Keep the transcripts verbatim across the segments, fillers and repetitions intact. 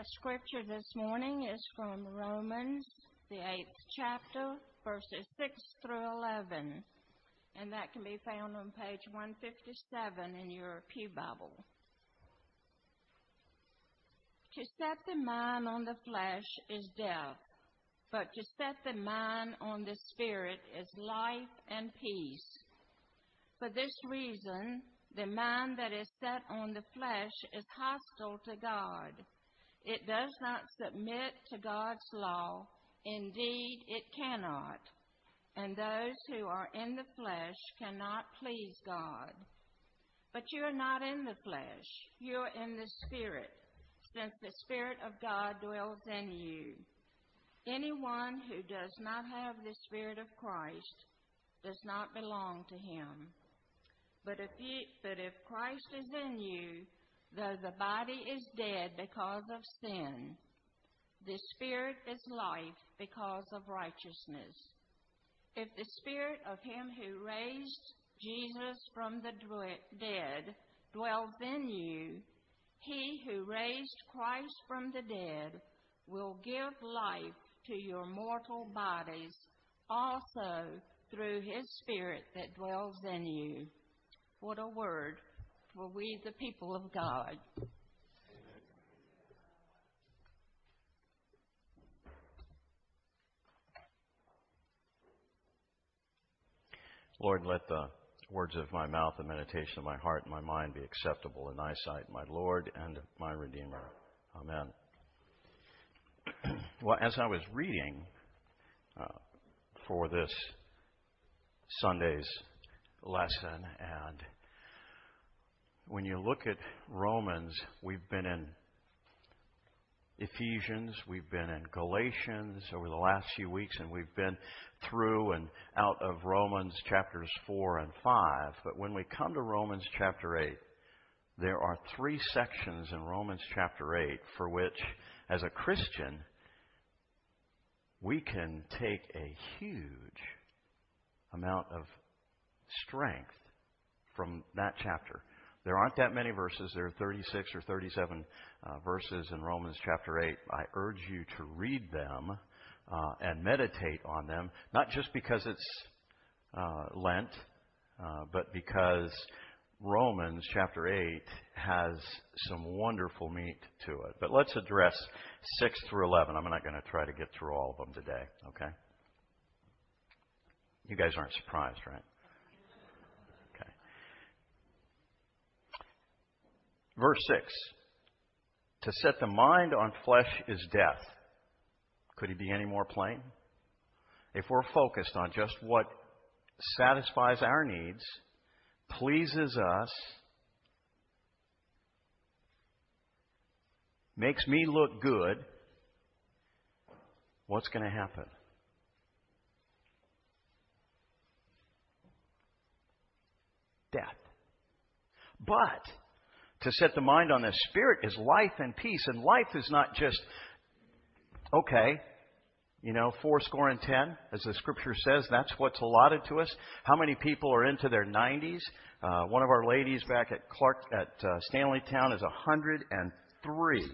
Our scripture this morning is from Romans, the eighth chapter, verses six through eleven, and that can be found on page one fifty-seven in your Pew Bible. To set the mind on the flesh is death, but to set the mind on the Spirit is life and peace. For this reason, the mind that is set on the flesh is hostile to God. It does not submit to God's law. Indeed, it cannot. And those who are in the flesh cannot please God. But you are not in the flesh. You are in the Spirit, since the Spirit of God dwells in you. Anyone who does not have the Spirit of Christ does not belong to him. But if you, but if Christ is in you, though the body is dead because of sin, the Spirit is life because of righteousness. If the Spirit of him who raised Jesus from the dead dwells in you, he who raised Christ from the dead will give life to your mortal bodies also through his Spirit that dwells in you. What a word for we, the people of God. Lord, let the words of my mouth, the meditation of my heart and my mind be acceptable in thy sight, my Lord and my Redeemer. Amen. Well, as I was reading uh, for this Sunday's lesson, and when you look at Romans, we've been in Ephesians, we've been in Galatians over the last few weeks, and we've been through and out of Romans chapters four and five. But when we come to Romans chapter eight, there are three sections in Romans chapter eight for which, as a Christian, we can take a huge amount of strength from that chapter. There aren't that many verses. There are thirty-six or thirty-seven uh, verses in Romans chapter eight. I urge you to read them uh, and meditate on them, not just because it's uh, Lent, uh, but because Romans chapter eight has some wonderful meat to it. But let's address six through eleven. I'm not going to try to get through all of them today, okay? You guys aren't surprised, right? Okay. Verse six. To set the mind on flesh is death. Could he be any more plain? If we're focused on just what satisfies our needs, pleases us, makes me look good, what's going to happen? Death. But to set the mind on the Spirit is life and peace. And life is not just, okay, you know, four score and ten, as the Scripture says, that's what's allotted to us. How many people are into their nineties? Uh, one of our ladies back at Clark at uh, Stanleytown is one hundred three.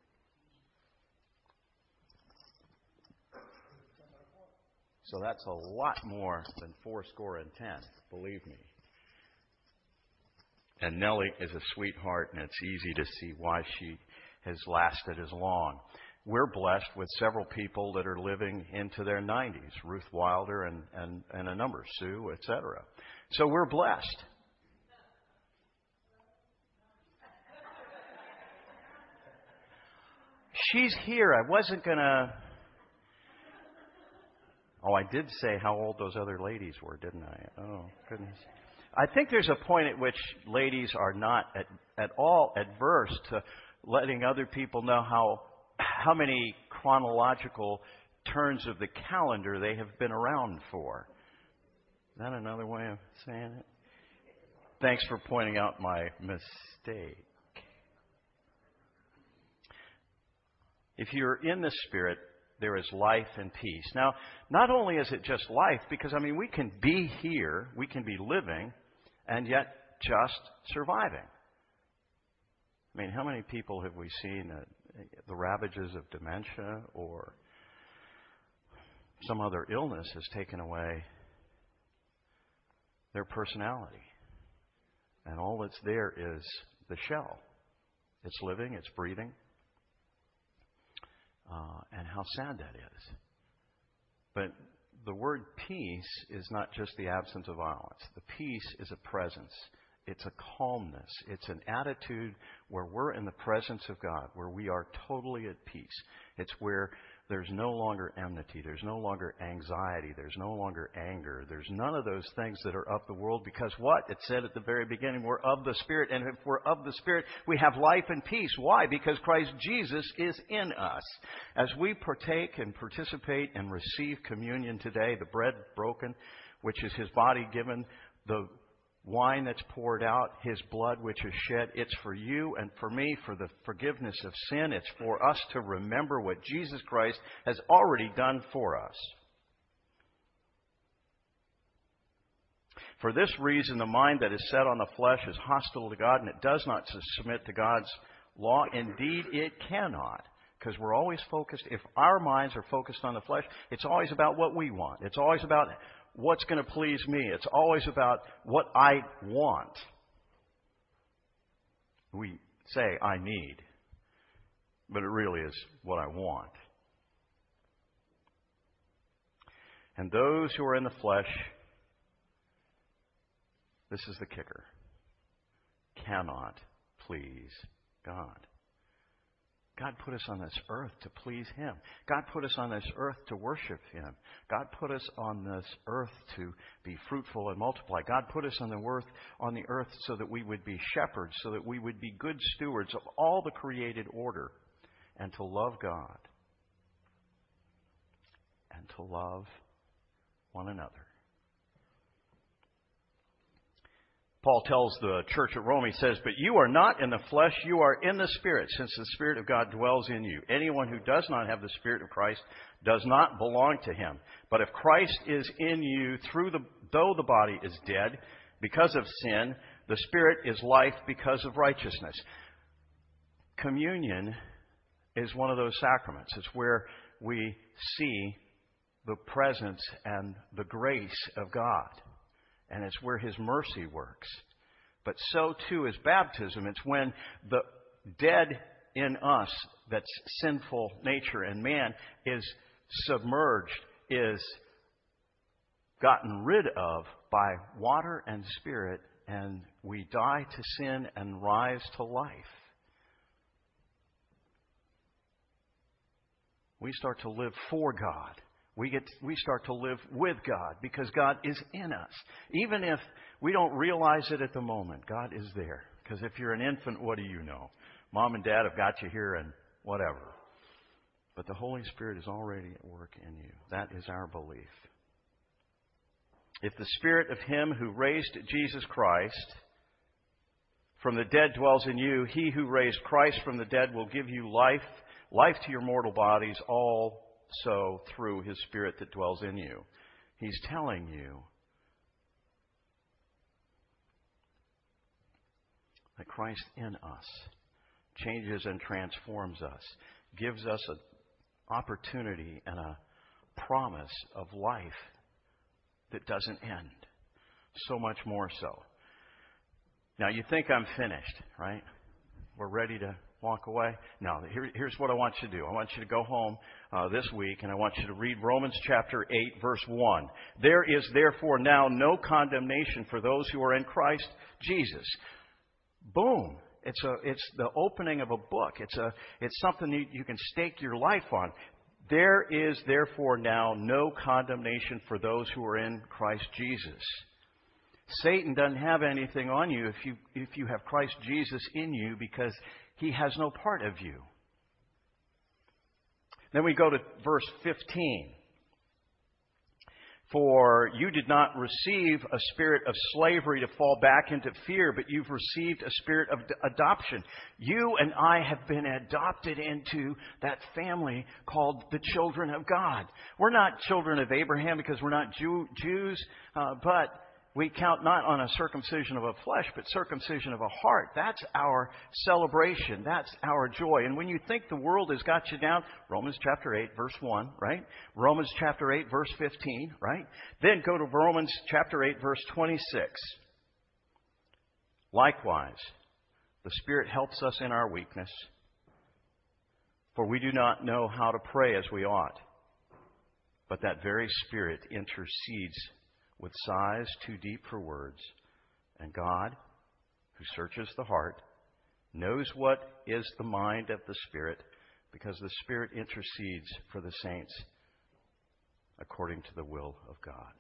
So that's a lot more than four score and ten, believe me. And Nellie is a sweetheart, and it's easy to see why she has lasted as long. We're blessed with several people that are living into their nineties, Ruth Wilder and, and, and a number, Sue, et cetera. So we're blessed. She's here. I wasn't going to... Oh, I did say how old those other ladies were, didn't I? Oh, goodness. I think there's a point at which ladies are not at, at all adverse to letting other people know how how many chronological turns of the calendar they have been around for. Is that another way of saying it? Thanks for pointing out my mistake. If you're in the Spirit, there is life and peace. Now, not only is it just life, because, I mean, we can be here, we can be living, and yet just surviving. I mean, how many people have we seen that the ravages of dementia or some other illness has taken away their personality. And all that's there is the shell. It's living, it's breathing. Uh, and how sad that is. But the word peace is not just the absence of violence. The peace is a presence. It's a calmness. It's an attitude where we're in the presence of God, where we are totally at peace. It's where there's no longer enmity. There's no longer anxiety. There's no longer anger. There's none of those things that are of the world because what? It said at the very beginning, we're of the Spirit. And if we're of the Spirit, we have life and peace. Why? Because Christ Jesus is in us. As we partake and participate and receive communion today, the bread broken, which is His body given, the wine that's poured out, His blood which is shed, it's for you and for me, for the forgiveness of sin. It's for us to remember what Jesus Christ has already done for us. For this reason, the mind that is set on the flesh is hostile to God, and it does not submit to God's law. Indeed, it cannot. Because we're always focused, if our minds are focused on the flesh, it's always about what we want. It's always about what's going to please me. It's always about what I want. We say, I need. But it really is what I want. And those who are in the flesh, this is the kicker, cannot please God. God put us on this earth to please Him. God put us on this earth to worship Him. God put us on this earth to be fruitful and multiply. God put us on the earth, on the earth so that we would be shepherds, so that we would be good stewards of all the created order, and to love God and to love one another. Paul tells the church at Rome, he says, but you are not in the flesh, you are in the Spirit, since the Spirit of God dwells in you. Anyone who does not have the Spirit of Christ does not belong to Him. But if Christ is in you, through the though the body is dead because of sin, the Spirit is life because of righteousness. Communion is one of those sacraments. It's where we see the presence and the grace of God. And it's where His mercy works. But so too is baptism. It's when the dead in us, that's sinful nature and man, is submerged, is gotten rid of by water and Spirit, and we die to sin and rise to life. We start to live for God. We get we start to live with God because God is in us. Even if we don't realize it at the moment, God is there. Because if you're an infant, what do you know? Mom and Dad have got you here and whatever. But the Holy Spirit is already at work in you. That is our belief. If the Spirit of Him who raised Jesus Christ from the dead dwells in you, He who raised Christ from the dead will give you life, life to your mortal bodies, all so through His Spirit that dwells in you. He's telling you that Christ in us changes and transforms us, gives us an opportunity and a promise of life that doesn't end. So much more so. Now you think I'm finished, right? We're ready to walk away? No, here, here's what I want you to do. I want you to go home uh, this week and I want you to read Romans chapter eight, verse one. There is therefore now no condemnation for those who are in Christ Jesus. Boom. It's a, it's the opening of a book. It's a, it's something you, you can stake your life on. There is therefore now no condemnation for those who are in Christ Jesus. Satan doesn't have anything on you if you, if you have Christ Jesus in you, because he has no part of you. Then we go to verse fifteen. For you did not receive a spirit of slavery to fall back into fear, but you've received a spirit of adoption. You and I have been adopted into that family called the children of God. We're not children of Abraham because we're not Jew, Jews, uh, but we count not on a circumcision of a flesh, but circumcision of a heart. That's our celebration. That's our joy. And when you think the world has got you down, Romans chapter eight, verse one, right? Romans chapter eight, verse fifteen, right? Then go to Romans chapter eight, verse twenty-six. Likewise, the Spirit helps us in our weakness, for we do not know how to pray as we ought. But that very Spirit intercedes with sighs too deep for words. And God, who searches the heart, knows what is the mind of the Spirit, because the Spirit intercedes for the saints according to the will of God.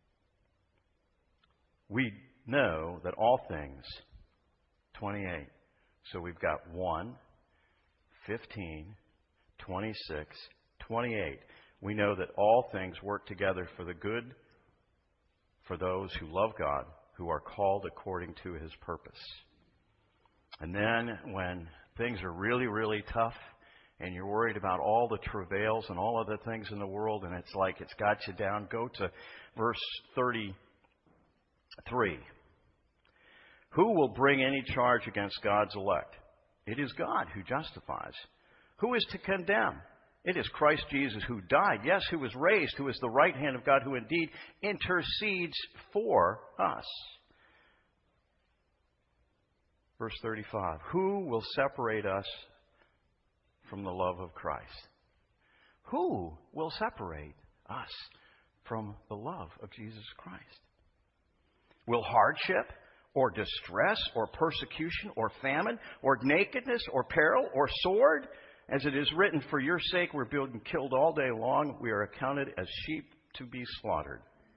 We know that all things, twenty-eight, so we've got one, fifteen, twenty-six, twenty-eight. We know that all things work together for the good for those who love God, who are called according to His purpose. And then when things are really, really tough and you're worried about all the travails and all other things in the world and it's like it's got you down, go to verse thirty-three. Who will bring any charge against God's elect? It is God who justifies. Who is to condemn? It is Christ Jesus who died, yes, who was raised, who is the right hand of God, who indeed intercedes for us. Verse thirty-five. Who will separate us from the love of Christ? Who will separate us from the love of Jesus Christ? Will hardship or distress or persecution or famine or nakedness or peril or sword? As it is written, for your sake we're being killed all day long. We are accounted as sheep to be slaughtered.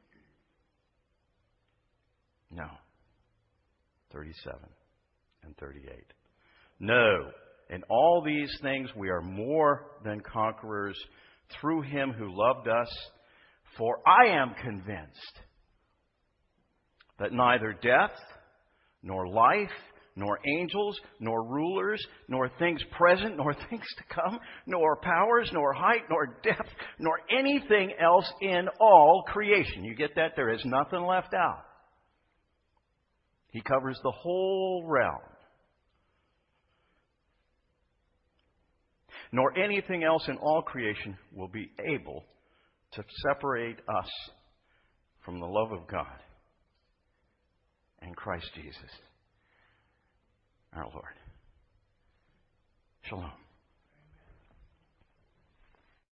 No. thirty-seven and thirty-eight. No. In all these things we are more than conquerors through Him who loved us. For I am convinced that neither death, nor life, nor angels, nor rulers, nor things present, nor things to come, nor powers, nor height, nor depth, nor anything else in all creation. You get that? There is nothing left out. He covers the whole realm. Nor anything else in all creation will be able to separate us from the love of God and Christ Jesus, our Lord. Shalom.